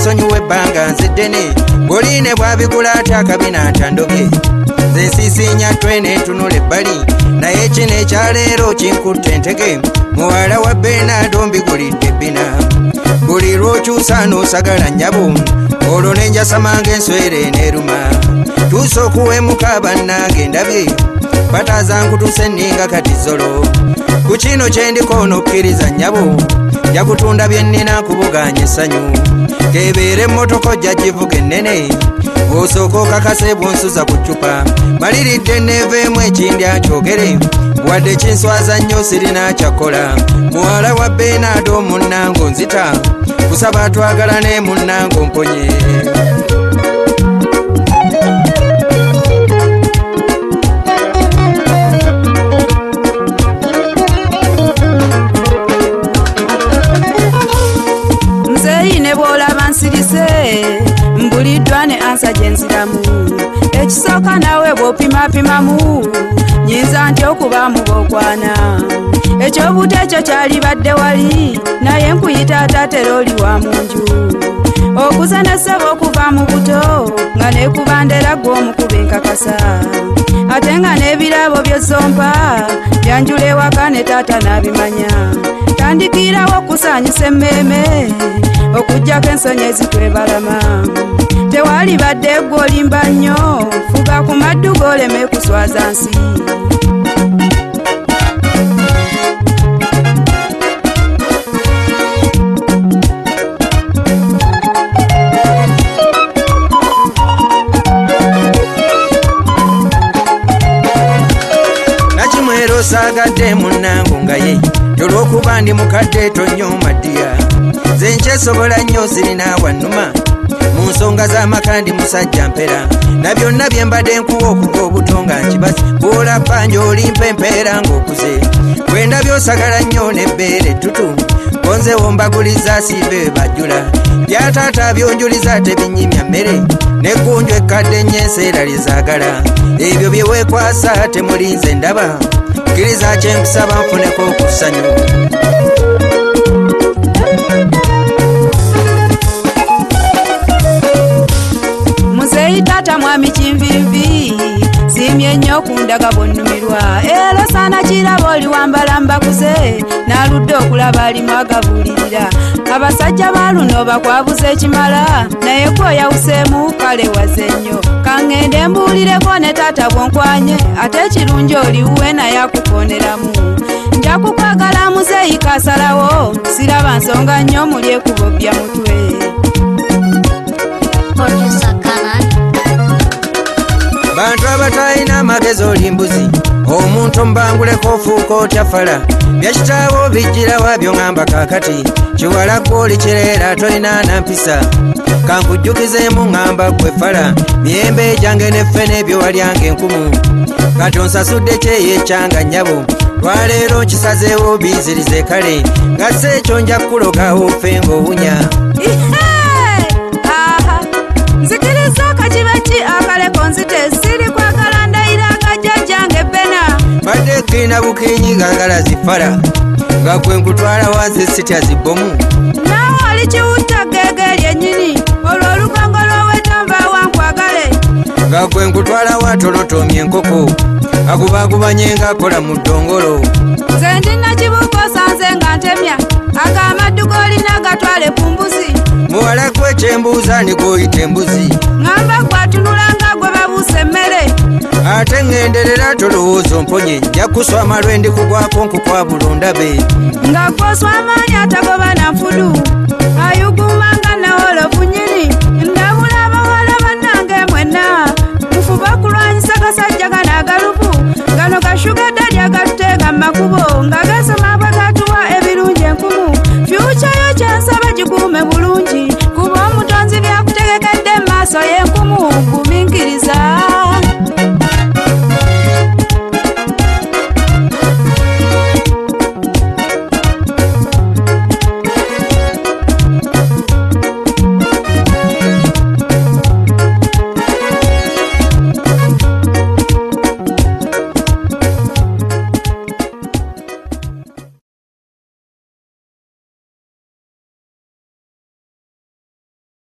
nsonyiwe ebbanga nziddene bwoline bwabigula ate akabina atandobye nze nsisinya twene ntunula ebbali naye kino ekyaleero kinkutte entege muwala wa Benado mbigulidde ebbina buli lw'okyusa n'osagala nnyabo olwo nenjasamanga enswere n'eruma tuusa okuwemuka bannange ndabye bataza nkutuse nninga kati zolo ku kino kyendiko n'okkiriza nnyabo yakutunda bye nnina kubuganya essanyu kebeere emmotoka ojja givuga ennene osooka okakase bunsuza ku ccupa maliridde neeveemu ekindi akyogere wadde kinswaza nnyo sirina kyakola muwala wa Benado munnango nzita kusaba twagalane munnango mponye nzeyine bw'olaba nsirise mbuliddwa ne ansa gye nziramu ekisooka nawe bw'opimapimamu nyinza nti okubaamu bw'okwana ekyobuto ekyo kyalibadde wali naye nkuyita atatera oli wa mu nju okuza ne ssebo okuva mu buto nga neekubandera gw'omukuba enkakasa ate nga n'ebirabo by'ezompa byanjula ewaka ne taata n'abimanya tandikirawo okusaanyusa emmeeme okuggyako ensonyi ezitwebalama tewalibadde gw'olimba nnyo fuga ku maddu g'oleme kuswaza nsi nakimwero saagadde munnango nga ye olw'okuba ndi mukadde tonyoma ddiya nze nkyesobola nnyo sirina wannuma mu nsonga z'amaka ndi musajja mpera na byonna bye mbadde nkuwa okuva obuto nga nkibasi bw'olappa njolimpa empeera ng'okuze bwenda byosagala nnyo n'ebbeere ettutu konzewo mbaguliza siibe bajjula byataata byonjuliza tebinyimya mmere neggunju ekkadde nnyo enseera lyezaagala ebyo bye weekwasa temulinze ndaba kkiriza kyenkusaba nfuneko okusanyu muzeeyi taata mwami kinvinvi simye nnyo kundaga bwonnumirwa era saana kiraba oli wambalamba kuze n'aludde okulaba alimu agabuulirira abasajja ba luno bakwabuza ekimala naye gwe oyawuseemu kale waze nnyo kaŋŋende mbuulireko ne taata bwonkwanye ate ekirungi oliwuwe naye akukooneramu nja kukwagala muzeeyi kasalawo siraba nsonga nnyo muli ekubo bya mutwe bantu abatalina amagezi oli mbuzi omuntu mbanguleko ofuuka otyafala byakitaabo bijjira wabyo ŋŋamba kaakati kiwalako oli kireera tolina nampisa kankujjukizeemu ŋŋamba gwe fala miyembe gyange neffe n'ebyo walyanga enkumu kati onsasudde kyeyekyanga nnyabo lwaleero nkisazeewo biizirize kale nga si ekyo nja kukulogawo ffe ng'owunya nzikiriza akakiba ki akaleko nzite siri kwagala ndayiranga jjajjange Bena badde kirina bukinyi ngagala zifala nga kwe nkutwala wansi sitya zibbomu naawe oli kiwutta geege lyennyini olwo olukongo lw'owetonva wankwagale nga kwe nkutwala watolotomye enkoko agubagubanye ng'akola mu ddongolo nze ndina kibuuka osanze nga ntemya ag'amaddu g'olina gatwale ku mbuzi muwala gwe kyembuuza nigooyita embuzi ŋŋamba gwatunulanga gwe babuuse emmere ate ŋŋenderera tolowooza omponye nja kuswama lwe ndi kugwako nkukwabula ondabe nga gwoswa amaanyi atagoba na nfudu ayugumanga nawolovu nnyini ndabula abawala bannange mwenna mufuba okulwanyisa gasajja gano agalupu gano gashugadali agatuteega mu makubo nga gasoma bwe gatuwa ebirungi enkumu fyuca yo kyansaba gikuume bulungi kuba omutonzi byakutegekedde mu maaso ye